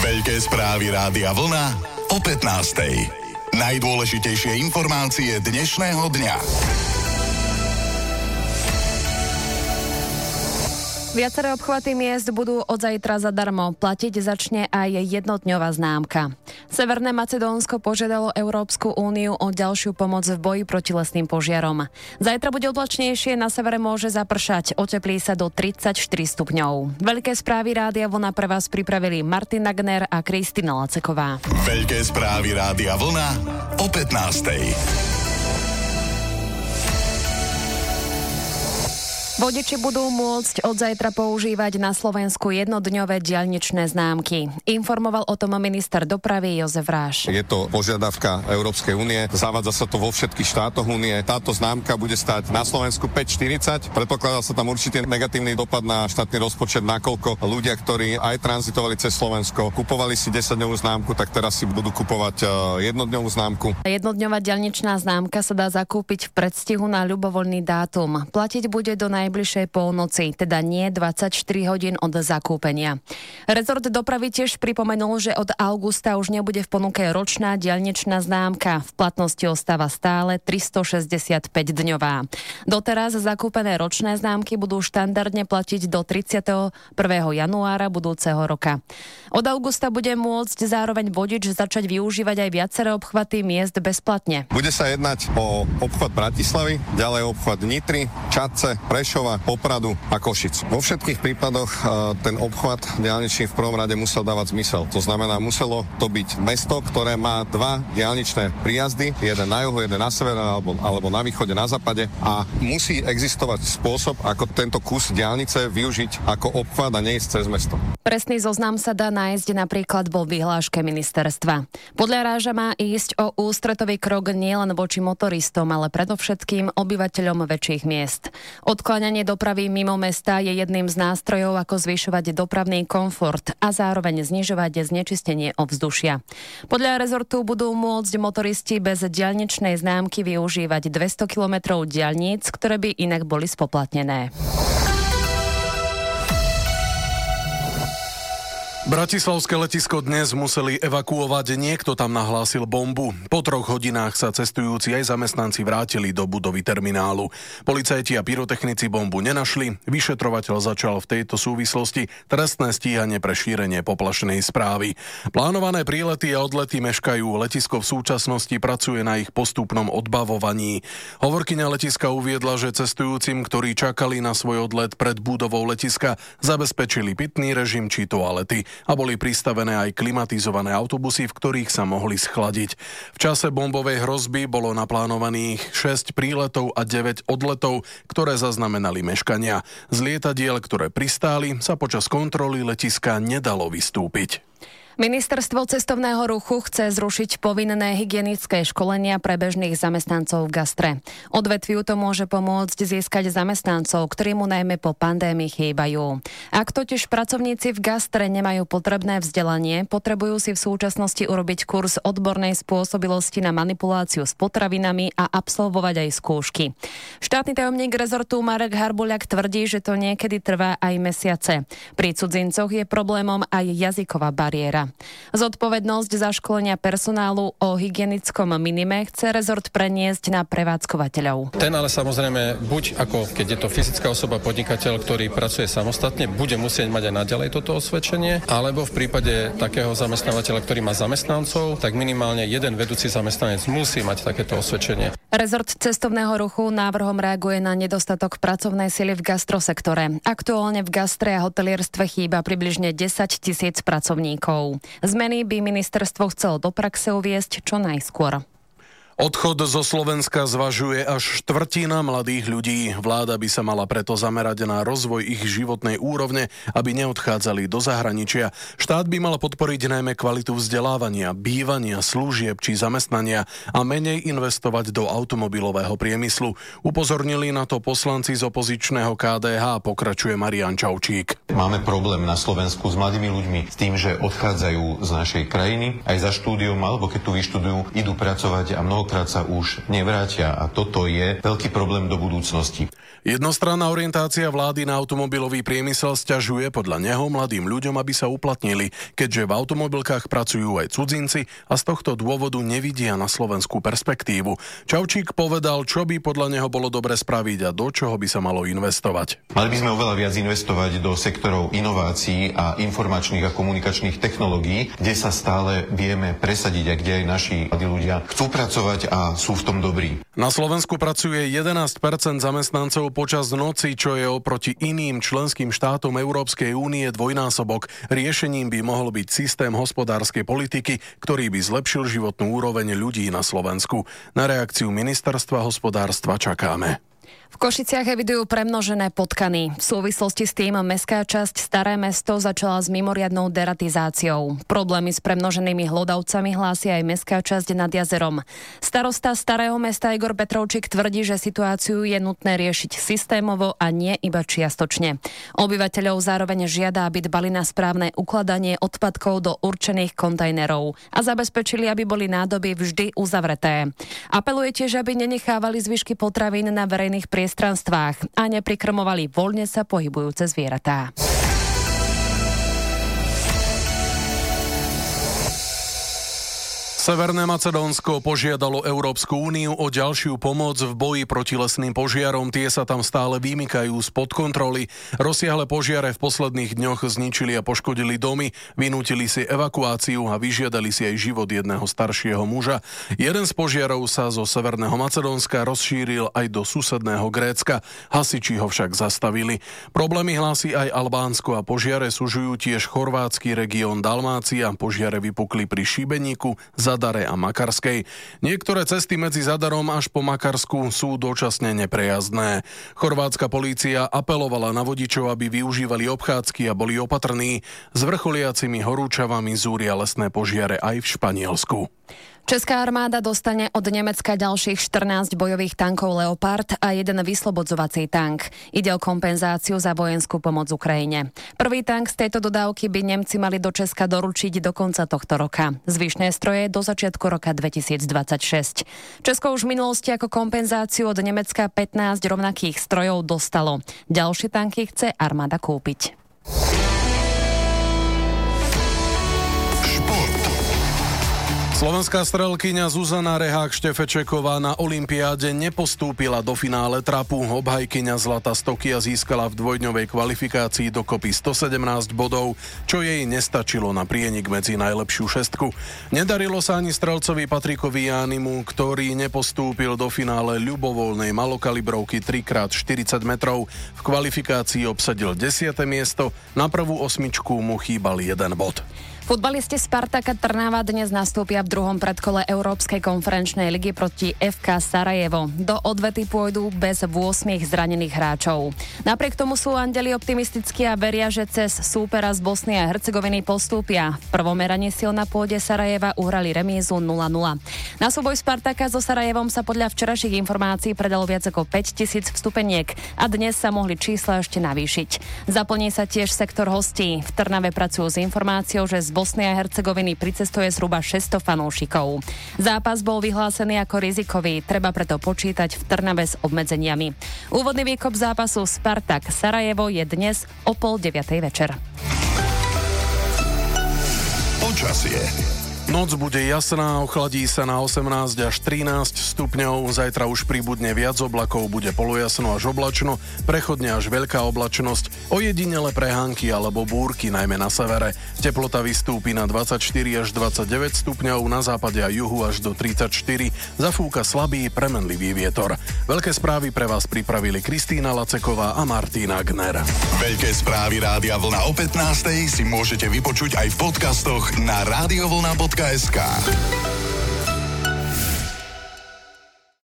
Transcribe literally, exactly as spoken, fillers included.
Veľké správy Rádia Vlna o pätnástej. Najdôležitejšie informácie dnešného dňa. Viaceré obchvaty miest budú od zajtra zadarmo. Platiť začne aj jednodňová známka. Severné Macedónsko požiadalo Európsku úniu o ďalšiu pomoc v boji proti lesným požiarom. Zajtra bude oblačnejšie, na severe môže zapršať, oteplí sa do tridsaťštyri stupňov. Veľké správy Rádia Vlna pre vás pripravili Martin Nagner a Kristina Laceková. Veľké správy Rádia Vlna o pätnástej. Vodiči budú môcť od zajtra používať na Slovensku jednodňové diaľničné známky. Informoval o tom minister dopravy Jozef Ráš. Je to požiadavka Európskej únie, zavádza sa to vo všetkých štátoch únie. Táto známka bude stáť na Slovensku päť štyridsať. Predpokladá sa tam určite negatívny dopad na štátny rozpočet, nakoľko ľudia, ktorí aj tranzitovali cez Slovensko, kupovali si desaťdňovú známku, tak teraz si budú kupovať jednodňovú známku. Jednodňová diaľničná známka sa dá zakúpiť v predstihu na ľubovoľný dátum. Platiť bude do najbližšej polnoci, teda nie dvadsaťštyri hodín od zakúpenia. Rezort dopravy tiež pripomenul, že od augusta už nebude v ponuke ročná diaľničná známka. V platnosti ostáva stále tristošesťdesiatpäť dňová. Doteraz zakúpené ročné známky budú štandardne platiť do tridsiateho prvého januára budúceho roka. Od augusta bude môcť zároveň vodič začať využívať aj viaceré obchvaty miest bezplatne. Bude sa jednať o obchvat Bratislavy, ďalej obchvat Nitry, Čadce, Prešova, Popradu a Košic. Vo všetkých prípadoch uh, ten obchvat diaľničný v prvom rade musel dávať zmysel. To znamená, muselo to byť mesto, ktoré má dva diaľničné príjazdy, jeden na juhu, jeden na severe alebo, alebo na východe, na západe, a musí existovať spôsob, ako tento kus diaľnice využiť ako obchvat a neísť cez mesto. Presný zoznam sa dá nájsť napríklad vo vyhláške ministerstva. Podľa Ráža má ísť o ústretový krok nielen voči motoristom, ale predovšetkým obyvateľom väčších miest. Odkláňanie dopravy mimo mesta je jedným z nástrojov, ako zvyšovať dopravný komfort a zároveň znižovať znečistenie ovzdušia. Podľa rezortu budú môcť motoristi bez diaľničnej známky využívať dvesto kilometrov diaľnic, ktoré by inak boli spoplatnené. Bratislavské letisko dnes museli evakuovať, niekto tam nahlásil bombu. Po troch hodinách sa cestujúci aj zamestnanci vrátili do budovy terminálu. Policajti a pyrotechnici bombu nenašli, vyšetrovateľ začal v tejto súvislosti trestné stíhanie pre šírenie poplašnej správy. Plánované prílety a odlety meškajú, letisko v súčasnosti pracuje na ich postupnom odbavovaní. Hovorkyňa letiska uviedla, že cestujúcim, ktorí čakali na svoj odlet pred budovou letiska, zabezpečili pitný režim či toalety a boli pristavené aj klimatizované autobusy, v ktorých sa mohli schladiť. V čase bombovej hrozby bolo naplánovaných šesť príletov a deväť odletov, ktoré zaznamenali meškania. Z lietadiel, ktoré pristáli, sa počas kontroly letiska nedalo vystúpiť. Ministerstvo cestovného ruchu chce zrušiť povinné hygienické školenia pre bežných zamestnancov v gastre. Odvetviu to môže pomôcť získať zamestnancov, ktorí mu najmä po pandémii chýbajú. Ak totiž pracovníci v gastre nemajú potrebné vzdelanie, potrebujú si v súčasnosti urobiť kurz odbornej spôsobilosti na manipuláciu s potravinami a absolvovať aj skúšky. Štátny tajomník rezortu Marek Harbuľak tvrdí, že to niekedy trvá aj mesiace. Pri cudzincoch je problémom aj jazyková bariéra. Zodpovednosť za školenia personálu o hygienickom minime chce rezort preniesť na prevádzkovateľov. Ten ale samozrejme, buď ako keď je to fyzická osoba, podnikateľ, ktorý pracuje samostatne, bude musieť mať aj naďalej toto osvedčenie, alebo v prípade takého zamestnávateľa, ktorý má zamestnancov, tak minimálne jeden vedúci zamestnanec musí mať takéto osvedčenie. Rezort cestovného ruchu návrhom reaguje na nedostatok pracovnej sily v gastrosektore. Aktuálne v gastre a hotelierstve chýba približne desať tisíc pracovníkov. Zmeny by ministerstvo chcelo do praxe uviesť čo najskôr. Odchod zo Slovenska zvažuje až štvrtina mladých ľudí. Vláda by sa mala preto zamerať na rozvoj ich životnej úrovne, aby neodchádzali do zahraničia. Štát by mal podporiť najmä kvalitu vzdelávania, bývania, služieb či zamestnania a menej investovať do automobilového priemyslu. Upozornili na to poslanci z opozičného ká dé há, pokračuje Marián Čaučík. Máme problém na Slovensku s mladými ľuďmi s tým, že odchádzajú z našej krajiny aj za štúdium, alebo keď tu vyštudujú, idú pracovať a mnoho tentokrát sa už nevrátia a toto je veľký problém do budúcnosti. Jednostranná orientácia vlády na automobilový priemysel sťažuje podľa neho mladým ľuďom, aby sa uplatnili, keďže v automobilkách pracujú aj cudzinci a z tohto dôvodu nevidia na slovenskú perspektívu. Čaučík povedal, čo by podľa neho bolo dobre spraviť a do čoho by sa malo investovať. Mali by sme oveľa viac investovať do sektorov inovácií a informačných a komunikačných technológií, kde sa stále vieme presadiť a kde aj naši mladí ľudia chcú pracovať a sú v tom dobrí. Na Slovensku pracuje jedenásť percent zamestnancov počas noci, čo je oproti iným členským štátom Európskej únie dvojnásobok. Riešením by mohol byť systém hospodárskej politiky, ktorý by zlepšil životnú úroveň ľudí na Slovensku. Na reakciu ministerstva hospodárstva čakáme. V Košiciach evidujú premnožené potkany. V súvislosti s tým mestská časť Staré Mesto začala s mimoriadnou deratizáciou. Problémy s premnoženými hlodavcami hlási aj mestská časť nad jazerom. Starosta Starého Mesta Igor Petrovčík tvrdí, že situáciu je nutné riešiť systémovo a nie iba čiastočne. Obyvateľov zároveň žiada, aby dbali na správne ukladanie odpadkov do určených kontajnerov a zabezpečili, aby boli nádoby vždy uzavreté. Apeluje tiež, aby nenechávali zvyšky potravín na verejných priestranstvách a neprikrmovali voľne sa pohybujúce zvieratá. Severné Macedónsko požiadalo Európsku úniu o ďalšiu pomoc v boji proti lesným požiarom. Tie sa tam stále vymykajú spod kontroly. Rozsiahle požiare v posledných dňoch zničili a poškodili domy, vynútili si evakuáciu a vyžiadali si aj život jedného staršieho muža. Jeden z požiarov sa zo Severného Macedónska rozšíril aj do susedného Grécka. Hasiči ho však zastavili. Problémy hlási aj Albánsko a požiare sužujú tiež chorvátsky región Dalmácia. Požiare vypukli pri Šibeníku, Zadare a Makarskej. Niektoré cesty medzi Zadarom až po Makarsku sú dočasne neprejazdné. Chorvátska polícia apelovala na vodičov, aby využívali obchádzky a boli opatrní. S vrcholiacimi horúčavami zúria lesné požiare aj v Španielsku. Česká armáda dostane od Nemecka ďalších štrnásť bojových tankov Leopard a jeden vyslobodzovací tank. Ide o kompenzáciu za vojenskú pomoc Ukrajine. Prvý tank z tejto dodávky by Nemci mali do Česka doručiť do konca tohto roka. Zvyšné stroje do začiatku roka dvetisícdvadsaťšesť. Česko už v minulosti ako kompenzáciu od Nemecka pätnásť rovnakých strojov dostalo. Ďalšie tanky chce armáda kúpiť. Slovenská strelkyňa Zuzana Rehák-Štefečeková na olympiáde nepostúpila do finále trapu. Obhajkyňa zlata z Tokia získala v dvojdňovej kvalifikácii dokopy stosedemnásť bodov, čo jej nestačilo na prienik medzi najlepšiu šestku. Nedarilo sa ani strelcovi Patrikovi Jánimu, ktorý nepostúpil do finále ľubovoľnej malokalibrovky tri krát štyridsať metrov. V kvalifikácii obsadil desiate miesto, na prvú osmičku mu chýbal jeden bod. Futbalisti Spartaka Trnava dnes nastúpia v druhom predkole Európskej konferenčnej ligy proti ef ká Sarajevo. Do odvety pôjdu bez ôsmich zranených hráčov. Napriek tomu sú andeli optimistickí a veria, že cez súpera z Bosny a Hercegoviny postúpia. V prvom meraní sil na pôde Sarajeva uhrali remízu nula nula. Na súboj Spartaka so Sarajevom sa podľa včerajších informácií predalo viac ako päťtisíc vstupeniek a dnes sa mohli čísla ešte navýšiť. Zaplní sa tiež sektor hostí. V Trnave pracujú s informáciou, že z Bosny a Hercegoviny pricestuje zhruba šesťsto fanúšikov. Zápas bol vyhlásený ako rizikový, treba preto počítať v Trnave s obmedzeniami. Úvodný výkop zápasu Spartak Sarajevo je dnes o pol deviatej večer. Počasie. Noc bude jasná, ochladí sa na osemnásť až trinásť stupňov, zajtra už pribudne viac oblakov, bude polojasno až oblačno, prechodne až veľká oblačnosť, ojedinele prehánky alebo búrky, najmä na severe. Teplota vystúpi na dvadsaťštyri až dvadsaťdeväť stupňov, na západe a juhu až do tridsaťštyri, zafúka slabý premenlivý vietor. Veľké správy pre vás pripravili Kristína Laceková a Martin Agner. Veľké správy Rádia Vlna o pätnástej si môžete vypočuť aj v podcastoch na radiovlna bodka es ká.